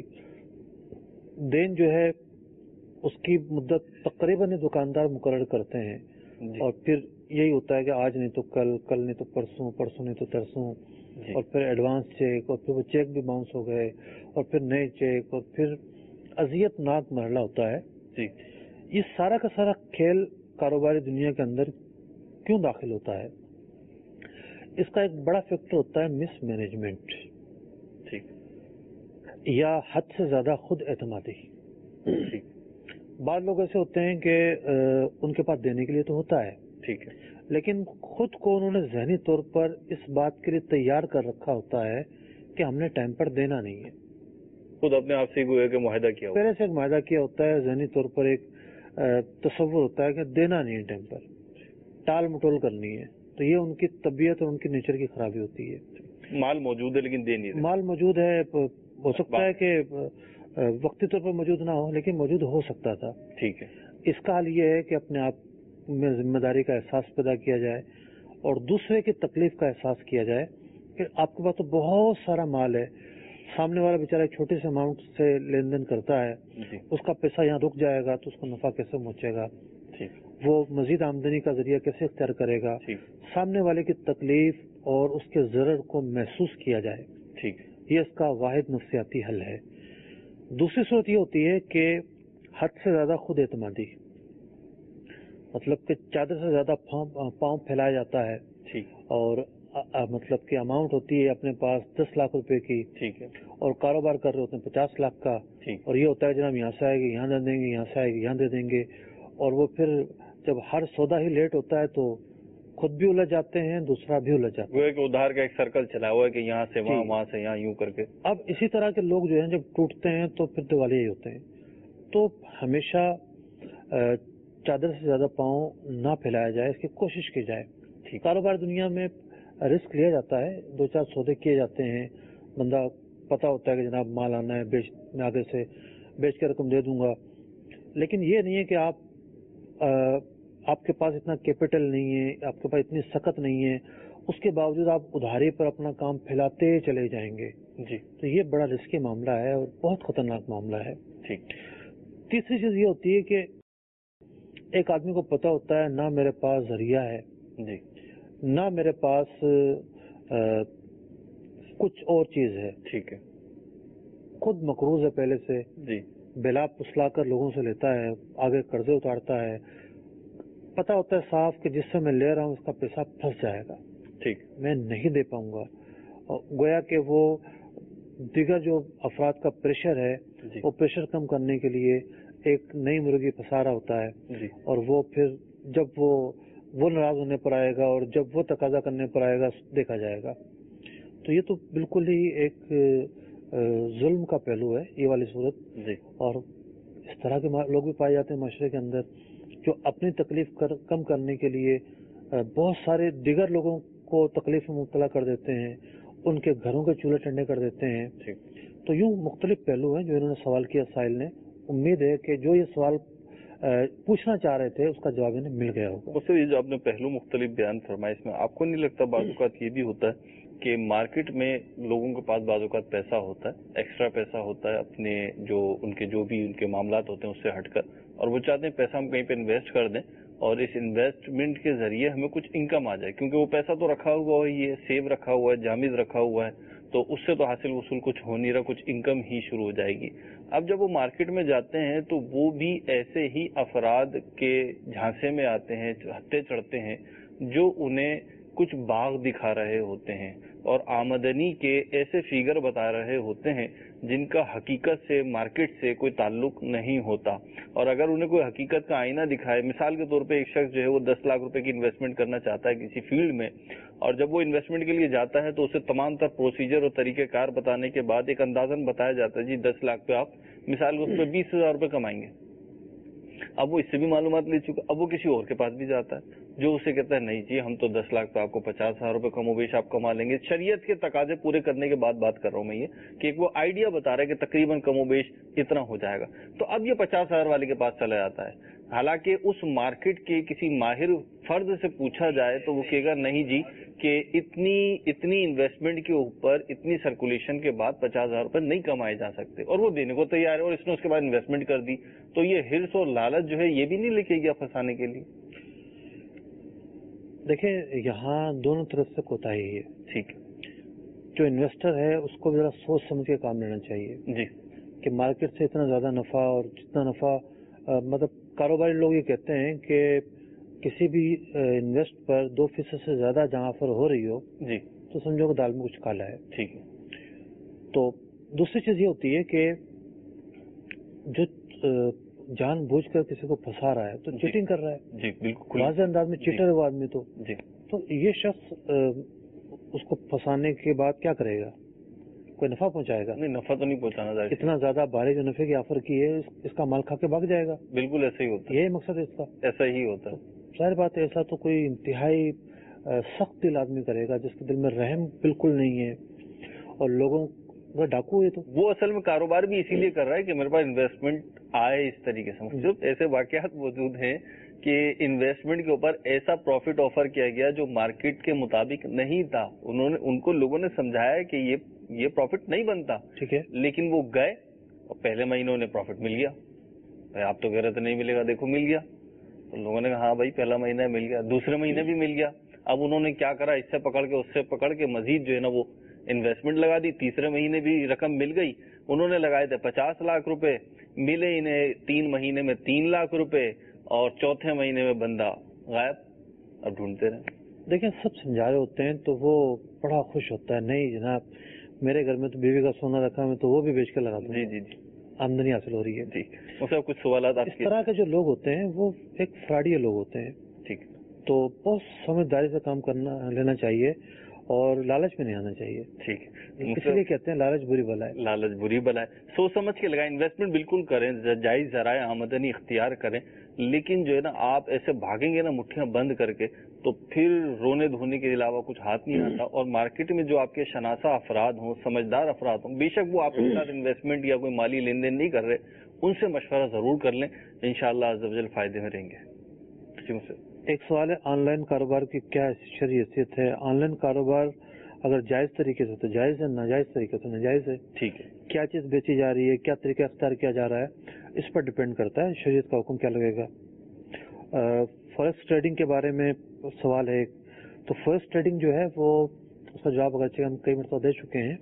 देन जो है उसकी मुद्दत तकरीबन ही दुकानदार मुकर्रर करते हैं, जी और फिर यही होता है कि आज नहीं तो कल, कल नहीं तो परसों, परसों नहीं तो तरसों, जी और फिर एडवांस चेक, और फिर वो चेक भी बाउंस हो गए, और फिर नए चेक, और फिर अजियतनाक मरला होता है। जी ये सारा का सारा खेल कारोबारी दुनिया के अंदर क्यों दाखिल होता है? इसका एक बड़ा फैक्टर होता है मिस मैनेजमेंट, ठीक या हद से ज्यादा खुद एतमादी। ठीक बाद लोग ऐसे होते हैं कि उनके पास देने के लिए तो होता है, ठीक है लेकिन खुद को उन्होंने जहनी तौर पर इस बात के लिए तैयार कर रखा होता है कि हमने टाइम पर देना नहीं है। खुद अपने आप से गोया के मुआहदा किया हुआ। पहले से एक वायदा किया होता है, जहनी तौर पर एक तसव्वुर होता है कि देना नहीं है टाइम पर, टाल मटोल करनी है। तो ये उनकी तबीयत और उनकी नेचर की खराबी होती है। माल मौजूद है लेकिन दे नहीं रहे। माल मौजूद है, हो सकता है कि वक्ती तौर पर मौजूद ना हो, लेकिन मौजूद हो सकता था। ठीक है इसका हाल ये है कि अपने आप में जिम्मेदारी का एहसास पैदा किया जाए और दूसरे की तकलीफ का एहसास किया जाए कि आपके पास तो बहुत सारा माल है, सामने वाला बेचारा एक छोटे से अमाउंट से लेन देन करता है, जी उसका पैसा यहाँ रुक जाएगा तो उसको नफा कैसे पहुंचेगा, ठीक वो मजीद आमदनी का जरिया कैसे इख्तियार करेगा। ठीक सामने वाले की तकलीफ और उसके जरर को महसूस किया जाए, ठीक ये इसका वाहिद नफ्सियाती हल है। दूसरी सूरत ये होती है कि हद से ज्यादा खुद एतमादी, मतलब कि चादर से ज्यादा पाँव फैलाया जाता है, ठीक और मतलब कि अमाउंट होती है अपने पास 10 लाख रुपए की, ठीक है और कारोबार कर रहे होते हैं 50 लाख का, ठीक और ये होता है जनाब यहाँ से आएगी यहाँ दे देंगे, यहाँ से आएगी यहाँ दे देंगे, और वो फिर जब हर सौदा ही लेट होता है तो खुद भी उलझ जाते हैं, दूसरा भी उलझ जाता है। वो एक उधार का एक सर्कल चला हुआ है कि यहाँ से वहाँ, जी। वहाँ से यहाँ, यूं करके। अब इसी तरह के लोग जो हैं जब टूटते हैं तो फिर दिवालिया ही होते हैं। तो हमेशा चादर से ज्यादा पाँव ना फैलाया जाए, इसकी कोशिश की जाए। कारोबार दुनिया में रिस्क लिया जाता है, 2-4 सौदे किए जाते हैं, बंदा पता होता है कि जनाब माल आना है, मैं आगे से बेच के रकम दे दूंगा, लेकिन ये नहीं है कि आपके पास इतना कैपिटल नहीं है, आपके पास इतनी सकत नहीं है, उसके बावजूद आप उधारी पर अपना काम फैलाते चले जाएंगे। जी तो ये बड़ा रिस्की मामला है और बहुत खतरनाक मामला है। ठीक तीसरी चीज ये होती है कि एक आदमी को पता होता है ना मेरे पास जरिया है, जी ना मेरे पास कुछ और चीज है, ठीक है खुद मकरूज है पहले से, जी बेला पुसला कर लोगों से लेता है, आगे कर्जे उतारता है, पता होता है साफ कि जिससे मैं ले रहा हूँ उसका पैसा फंस जाएगा, ठीक मैं नहीं दे पाऊंगा, और गोया कि वो दिगर जो अफराद का प्रेशर है जी वो प्रेशर कम करने के लिए एक नई मुर्गी फंसा रहा होता है, जी और वो फिर जब वो नाराज होने पर आएगा और जब वो तकाजा करने पर आएगा देखा जाएगा। तो ये तो बिल्कुल ही एक जुल्म का पहलू है ये वाली सूरत जी और इस तरह के लोग भी पाए जाते हैं माशरे के अंदर जो अपनी तकलीफ कम करने के लिए बहुत सारे दिगर लोगों को तकलीफ में मुब्तला कर देते हैं, उनके घरों के चूल्हे ठंडे कर देते हैं। तो यूं मुख्तलिफ पहलू हैं जो इन्होंने सवाल किया साहिल ने। उम्मीद है कि जो ये सवाल पूछना चाह रहे थे उसका जवाब इन्हें मिल गया होगा। उससे ये जो आपने पहलू मुख्तलिफ बयान फरमाए, इसमें आपको नहीं लगता बाज़ ये भी होता है कि मार्केट में लोगों के पास बाज़ पैसा होता है, एक्स्ट्रा पैसा होता है अपने जो भी उनके मामलात होते हैं उससे हटकर, और वो चाहते हैं पैसा हम कहीं पे इन्वेस्ट कर दें और इस इन्वेस्टमेंट के जरिए हमें कुछ इनकम आ जाए, क्योंकि वो पैसा तो रखा हुआ है, ये सेव रखा हुआ है, जामिज रखा हुआ है, तो उससे तो हासिल वसूल कुछ हो नहीं रहा, कुछ इनकम ही शुरू हो जाएगी। अब जब वो मार्केट में जाते हैं तो वो भी ऐसे ही अफराद के झांसे में आते हैं, हत्थे चढ़ते हैं जो उन्हें कुछ बाग दिखा रहे होते हैं और आमदनी के ऐसे फिगर बता रहे होते हैं जिनका हकीकत से, मार्केट से कोई ताल्लुक नहीं होता। और अगर उन्हें कोई हकीकत का आईना दिखाए, मिसाल के तौर पे एक शख्स जो है वो 10 लाख रुपए की इन्वेस्टमेंट करना चाहता है किसी फील्ड में, और जब वो इन्वेस्टमेंट के लिए जाता है तो उसे तमाम तर प्रोसीजर और तरीकेकार बताने के बाद एक अंदाजन बताया जाता है जी 10 लाख पे आप मिसाल उस पर 20,000 रुपए कमाएंगे। अब वो इससे भी मालूमात ले चुका, अब वो किसी और के पास भी जाता है जो उसे कहता है नहीं जी हम तो 10 लाख पे आपको 50,000 रुपए कमोबेश आप कमा लेंगे। शरीयत के तकाजे पूरे करने के बाद बात कर रहा हूं मैं ये कि एक वो आइडिया बता रहा है कि तकरीबन कमोबेश इतना हो जाएगा। तो अब ये 50,000 वाले के पास चला जाता है, हालांकि उस मार्केट के किसी माहिर फर्द से पूछा जाए तो वो कहेगा नहीं जी कि इतनी इन्वेस्टमेंट के ऊपर इतनी सर्कुलेशन के बाद 50,000 रुपए नहीं कमाए जा सकते, और वो देने को तैयार है और इसने उसके बाद इन्वेस्टमेंट कर दी। तो ये हिर्स और लालच जो है ये भी नहीं लेके गया फंसाने के लिए। देखिए यहाँ दोनों तरफ से कोताही है। ठीक, जो इन्वेस्टर है उसको जरा सोच समझ के काम लेना चाहिए जी कि मार्केट से इतना ज्यादा नफा, और जितना नफा मतलब कारोबारी लोग ये कहते हैं कि किसी भी इन्वेस्ट पर 2% से ज्यादा जहां ऑफर हो रही हो जी तो समझो कि दाल में कुछ काला है। ठीक है। तो दूसरी चीज ये होती है कि जो जानबूझकर किसी को फंसा रहा है तो चीटिंग कर रहा है जी, बिल्कुल वाज़ेह अंदाज में चीटर है वो आदमी। तो जी, तो ये शख्स उसको फंसाने के बाद क्या करेगा? कोई नफा पहुंचाएगा? नहीं, नफा तो नहीं पहुंचाना चाहिए। इतना ज्यादा भारी जो नफे की ऑफर की है इसका माल खा के भाग जाएगा। बिल्कुल ऐसा ही होता है, यही मकसद है इसका, ऐसा ही होता है। जाहिर बात है ऐसा तो कोई इंतहाई सख्त दिल आदमी करेगा जिसके दिल में रहम बिल्कुल नहीं है, और लोगों का डाकू है। तो वो असल में कारोबार भी इसीलिए कर रहा है कि मेरे पास इन्वेस्टमेंट आए इस तरीके से। जो ऐसे वाकयात मौजूद हैं कि इन्वेस्टमेंट के ऊपर ऐसा प्रॉफिट ऑफर किया गया जो मार्केट के मुताबिक नहीं था, उनको लोगों ने समझाया कि ये प्रॉफिट नहीं बनता, ठीक है, लेकिन वो गए और पहले महीने उन्हें प्रॉफिट मिल गया। भाई आप तो कह रहे थे नहीं मिलेगा, देखो मिल गया। तो लोगों ने कहा हाँ भाई पहला महीना मिल गया, दूसरे महीने भी मिल गया। अब उन्होंने क्या करा, इससे पकड़ के उससे पकड़ के मजीद जो है ना वो इन्वेस्टमेंट लगा दी। तीसरे महीने भी रकम मिल गई, उन्होंने लगाए थे 50 लाख रुपए, मिले इन्हें 3 महीने में 3 लाख रुपए, और चौथे महीने में बंदा गायब। अब ढूंढते रहे। देखिए सब समझा रहे होते हैं तो वो बड़ा खुश होता है, नहीं जनाब मेरे घर में तो बीवी का सोना रखा है, तो वो भी बेच कर लगा दूं। जी जी जी, आमदनी हासिल हो रही है। ठीक, उससे कुछ सवाल इस तरह के जो लोग होते हैं वो एक फ्रॉडिया लोग होते हैं। ठीक, तो बहुत समझदारी से काम करना लेना चाहिए और लालच में नहीं आना चाहिए। ठीक, इसलिए कहते हैं लालच बुरी बला है। लालच बुरी बला है। सोच समझ के लगाए, इन्वेस्टमेंट बिल्कुल करें, जायज जराए आमदनी इख्तियार करें, लेकिन जो है ना आप ऐसे भागेंगे ना मुट्ठियां बंद करके तो फिर रोने धोने के अलावा कुछ हाथ नहीं आता। और मार्केट में जो आपके शनासा अफराद हों, समझदार अफराद हों, बेशक वो आपके साथ इन्वेस्टमेंट या कोई माली लेन देन नहीं कर रहे, उनसे मशवरा जरूर कर लें, इंशाअल्लाह अज़्ज़ व जल फायदे में रहेंगे। एक सवाल है, ऑनलाइन कारोबार की क्या शरई हैसियत है? ऑनलाइन कारोबार अगर जायज तरीके से तो जायज है, नाजायज तरीके से नाजायज है। ठीक है, क्या चीज बेची जा रही है, क्या तरीका अख्तियार किया जा रहा है, इस पर डिपेंड करता है शरीयत का हुक्म क्या लगेगा। फॉरेक्स ट्रेडिंग के बारे में सवाल है, तो फॉरेक्स ट्रेडिंग जो है वो उसका जवाब अगरचे हम कई मरतबा दे चुके हैं।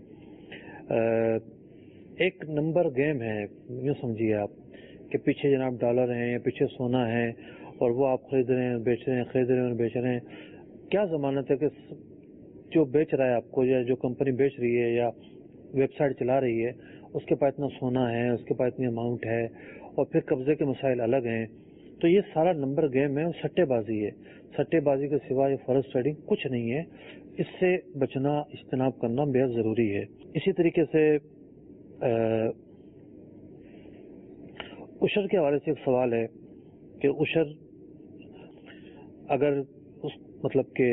एक नंबर गेम है, यूँ समझिए आप कि पीछे जनाब डॉलर हैं या पीछे सोना है और वो आप खरीद रहे हैं बेच रहे हैं, खरीद रहे हैं और बेच रहे हैं। क्या जमानत है कि जो बेच रहा है आपको या जो कंपनी बेच रही है या वेबसाइट चला रही है उसके पास इतना सोना है, उसके पास इतनी अमाउंट है, और फिर कब्जे के मसाइल अलग हैं। तो ये सारा नंबर गेम है और सट्टेबाजी है। सट्टेबाजी के सिवा ये फॉरेक्स ट्रेडिंग कुछ नहीं है। इससे बचना, इज्तनाब करना बेहद जरूरी है। इसी तरीके से उशर के हवाले से एक सवाल है कि उशर अगर उस मतलब के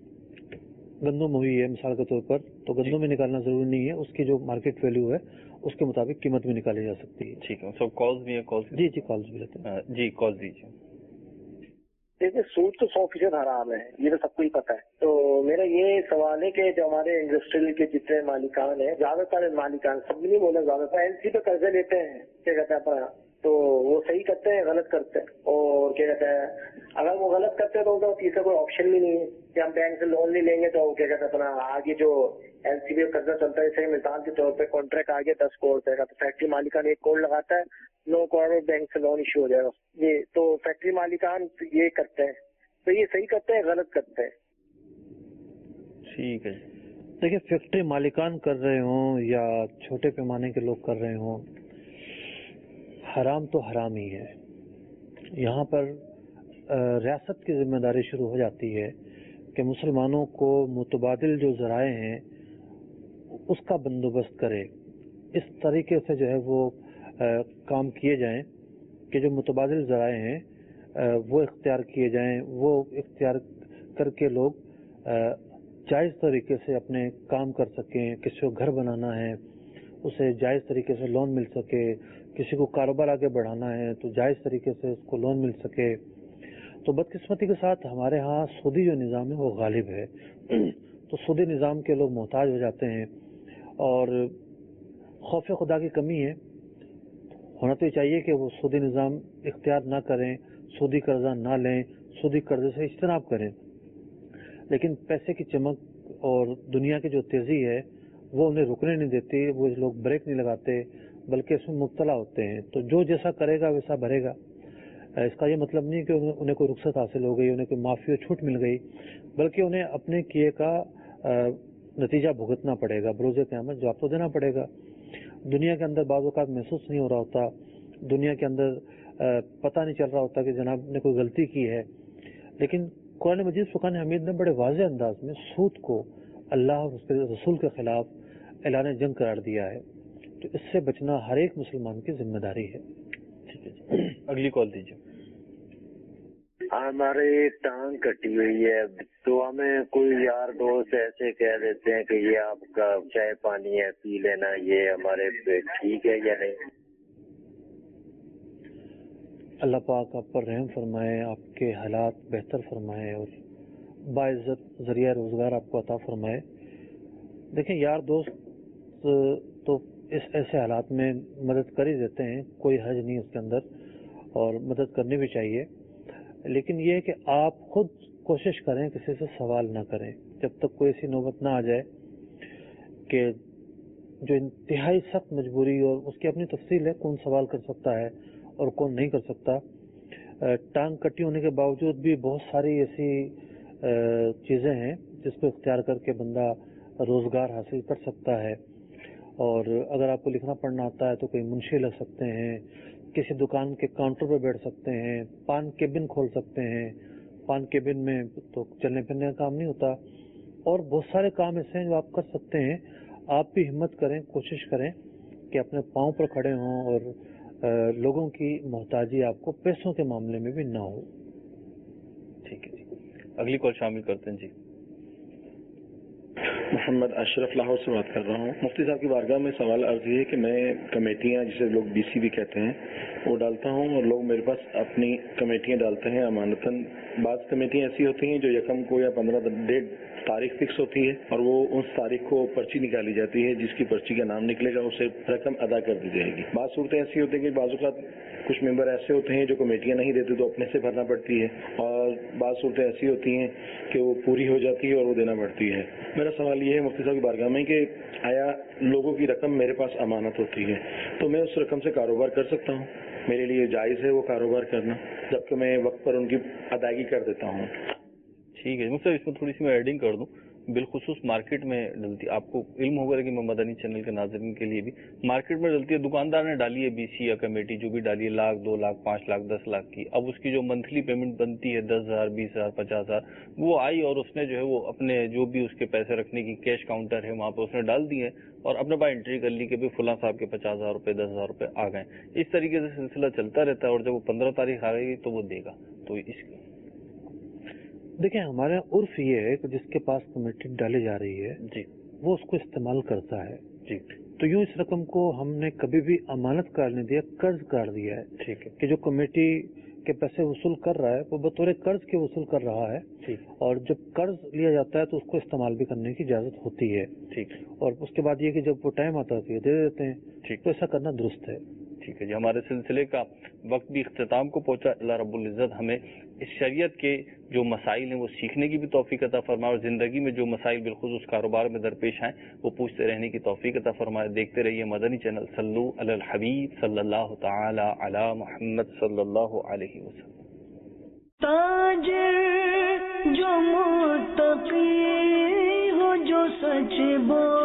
गंदम हुई है मिसाल के तौर पर, तो गंदम में निकालना जरूरी नहीं है, उसकी जो मार्केट वैल्यू है उसके मुताबिक कीमत भी निकाली जा सकती है। ठीक है, सब कॉल्स भी है, कॉल्स जी जी कॉल्स भी लेते हैं। जी कॉल दीजिए। देखिए सूद तो 100% हराम है, ये तो सबको ही पता है। तो मेरा ये सवाल है कि जो हमारे इंडस्ट्रियल के जितने मालिकान है, ज्यादातर मालिकान, सब नहीं बोले, ज्यादातर एलसी पे कर्जे लेते हैं, क्या कहते हैं अपना, तो वो सही करते हैं गलत करते हैं? और क्या कहते हैं अगर वो गलत करते हैं तो तीसरा कोई ऑप्शन भी नहीं है कि हम बैंक से लोन नहीं लेंगे, तो क्या कहते हैं अपना आगे जो एलसी पे कर्जा चलता है, जैसे मिसाल के तौर पर कॉन्ट्रैक्ट आ गया 10 करोड़ का, तो फैक्ट्री मालिकान 1 करोड़ लगाता है, 9 करोड़ में बैंक से लोन इश्यू हो जाएगा। ये तो फैक्ट्री मालिकान ये करते हैं, तो ये सही करते हैं गलत करते हैं? ठीक है, देखिए फैक्ट्री मालिकान कर रहे हों या छोटे पैमाने के लोग कर रहे हों, हराम तो हराम ही है। यहाँ पर रियासत की जिम्मेदारी शुरू हो जाती है कि मुसलमानों को मुतबादिल जो ज़राए हैं उसका बंदोबस्त करे, इस तरीके से जो है वो काम किए जाएं कि जो मुतबादिल ज़राए हैं वो इख्तियार किए जाएं, वो इख्तियार करके लोग जायज़ तरीके से अपने काम कर सकें। किसी को घर बनाना है उसे जायज़ तरीके से लोन मिल सके, किसी को कारोबार आगे बढ़ाना है तो जायज़ तरीके से उसको लोन मिल सके। तो बदकिस्मती के साथ हमारे यहाँ सूदी जो निज़ाम है वो गालिब है, तो सूदी निज़ाम के लोग मोहताज हो जाते हैं और खौफ खुदा की कमी है। होना तो चाहिए कि वो सूदी निज़ाम इख्तियार ना करें, सूदी कर्जा ना लें, सूदी कर्जे से इज्तनाब करें, लेकिन पैसे की चमक और दुनिया की जो तेज़ी है वो उन्हें रुकने नहीं देती, वो लोग ब्रेक नहीं लगाते बल्कि इसमें मुब्तला होते हैं। तो जो जैसा करेगा वैसा भरेगा। इसका ये मतलब नहीं कि उन्हें कोई रुख्सत हासिल हो गई, उन्हें कोई माफ़ी और छूट मिल गई, बल्कि उन्हें अपने किए का नतीजा भुगतना पड़ेगा, बरोज़े क़यामत जवाब तो देना पड़ेगा। दुनिया के अंदर बाज़ औक़ात महसूस नहीं हो रहा होता, दुनिया के अंदर पता नहीं चल रहा होता कि जनाब ने कोई गलती की है, लेकिन कुरान मजीद फुरक़ान हमीद ने बड़े वाज़ेह अंदाज में सूद को अल्लाह और उसके रसूल के खिलाफ ऐलान जंग करार दिया है। तो इससे बचना हर एक मुसलमान की जिम्मेदारी है। ठीक है जी, अगली कॉल दीजिए। हमारी टांग कटी हुई है, तो हमें कोई यार दोस्त ऐसे कह देते हैं कि ये आपका चाय पानी है पी लेना, ये हमारे पे ठीक है या नहीं? अल्लाह पाक आप पर रहम फरमाए, आपके हालात बेहतर फरमाए और बाइज्जत जरिया रोजगार आपको अता फरमाए। देखें यार दोस्त तो इस ऐसे हालात में मदद कर ही देते हैं, कोई हर्ज नहीं उसके अंदर और मदद करनी भी चाहिए, लेकिन ये है कि आप खुद कोशिश करें किसी से सवाल ना करें जब तक कोई ऐसी नौबत ना आ जाए कि जो इंतहाई सख्त मजबूरी और उसकी अपनी तफसील है, कौन सवाल कर सकता है और कौन नहीं कर सकता। टांग कटी होने के बावजूद भी बहुत सारी ऐसी चीज़ें हैं जिसको इख्तियार करके बंदा रोज़गार हासिल कर सकता है। और अगर आपको लिखना पढ़ना आता है तो कोई मुंशी लग सकते हैं, किसी दुकान के काउंटर पर बैठ सकते हैं, पान केबिन खोल सकते हैं, पान केबिन में तो चलने फिरने का काम नहीं होता, और बहुत सारे काम ऐसे हैं जो आप कर सकते हैं। आप भी हिम्मत करें, कोशिश करें कि अपने पाँव पर खड़े हों और लोगों की मोहताजी आपको पैसों के मामले में भी ना हो। ठीक है जी, अगली कॉल शामिल करते हैं जी। मोहम्मद अशरफ लाहौर से बात कर रहा हूँ। मुफ्ती साहब की बारगाह में सवाल अर्ज है कि मैं कमेटियाँ जिसे लोग बीसी भी कहते हैं वो डालता हूँ और लोग मेरे पास अपनी कमेटियाँ डालते हैं अमानतन। बाज़ कमेटियाँ ऐसी होती हैं जो यकम को या 15 डेट तारीख फिक्स होती है और वो उस तारीख को पर्ची निकाली जाती है, जिसकी पर्ची का नाम निकलेगा उसे रकम अदा कर दी जाएगी। बात सूरतें ऐसी होती है कि बाज़ कुछ मेंबर ऐसे होते हैं जो कमेटियाँ नहीं देते तो अपने से भरना पड़ती है, और बात सूरतें ऐसी होती हैं कि वो पूरी हो जाती है और वो देना पड़ती है। मेरा सवाल ये है मुफ्ती साहब की बारगाह में कि आया लोगों की रकम मेरे पास अमानत होती है तो मैं उस रकम से कारोबार कर सकता हूँ? मेरे लिए जायज़ है वो कारोबार करना जबकि मैं वक्त पर उनकी अदायगी कर देता हूँ? ठीक है मुझसे इसमें थोड़ी सी मैं एडिंग कर दूं। بالخصوص مارکیٹ میں ڈلتی ہے. آپ کو علم ہوگا کہ میں مدنی چینل کے ناظرین کے لیے بھی مارکیٹ میں ڈلتی ہے. دکاندار نے ڈالی ہے BC یا کمیٹی جو بھی ڈالی ہے 1 لاکھ 2 لاکھ 5 لاکھ 10 لاکھ کی. اب اس کی جو منتھلی پیمنٹ بنتی ہے 10,000 20,000 50,000 وہ آئی اور اس نے جو ہے وہ اپنے جو بھی اس کے پیسے رکھنے کی کیش کاؤنٹر ہے وہاں پہ اس نے ڈال دی ہے اور اپنے پاس انٹری کر لی کہ بھی فلاں صاحب کے 50,000 روپے 10,000 روپے آ گئے. اس طریقے سے سلسلہ چلتا رہتا ہے اور جب وہ 15 تاریخ آ گئی تو وہ دے گا. تو اس دیکھیں ہمارے عرف یہ ہے کہ جس کے پاس کمیٹی ڈالی جا رہی ہے جی وہ اس کو استعمال کرتا ہے. جی تو یوں اس رقم کو ہم نے کبھی بھی امانت قرار نہیں دیا, قرض قرار دیا ہے. ٹھیک ہے کہ جو کمیٹی کے پیسے وصول کر رہا ہے وہ بطور قرض کے وصول کر رہا ہے. ٹھیک اور جب قرض لیا جاتا ہے تو اس کو استعمال بھی کرنے کی اجازت ہوتی ہے. ٹھیک اور اس کے بعد یہ کہ جب وہ ٹائم آتا ہے تو یہ دے دیتے ہیں. ٹھیک تو ایسا کرنا درست ہے. ٹھیک ہے جی. ہمارے سلسلے کا وقت بھی اختتام کو پہنچا. اللہ رب العزت ہمیں اس شریعت کے جو مسائل ہیں وہ سیکھنے کی بھی توفیق عطا فرمائے اور زندگی میں جو مسائل بالخصوص کاروبار میں درپیش ہیں وہ پوچھتے رہنے کی توفیق عطا فرمائے. دیکھتے رہیے مدنی چینل. صلو علی الحبیب صلی اللہ تعالی علی محمد صلی اللہ علیہ وسلم. تاجر جو متقی ہو جو سچ بول